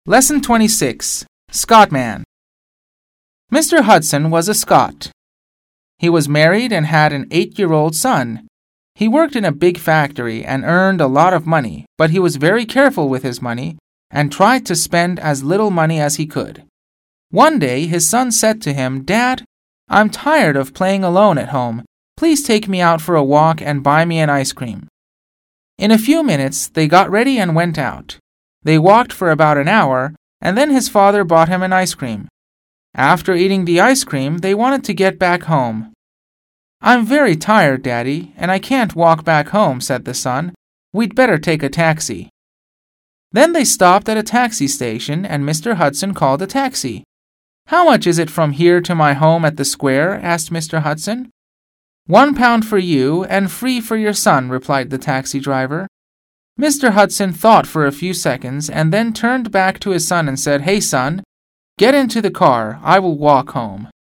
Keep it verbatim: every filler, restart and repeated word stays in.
Lesson twenty-six. Scotman. Mister Hudson was a Scot. He was married and had an eight-year-old son. He worked in a big factory and earned a lot of money, but he was very careful with his money and tried to spend as little money as he could. One day his son said to him, "Dad, I'm tired of playing alone at home. Please take me out for a walk and buy me an ice cream." In a few minutes they got ready and went out. They walked for about an hour, and then his father bought him an ice cream. After eating the ice cream, they wanted to get back home. "I'm very tired, Daddy, and I can't walk back home," said the son. "We'd better take a taxi." Then they stopped at a taxi station, and Mister Hudson called a taxi. "How much is it from here to my home at the square?" asked Mister Hudson. "One pound for you, and free for your son," replied the taxi driver. Mister Hudson thought for a few seconds and then turned back to his son and said, "Hey, son, get into the car. I will walk home."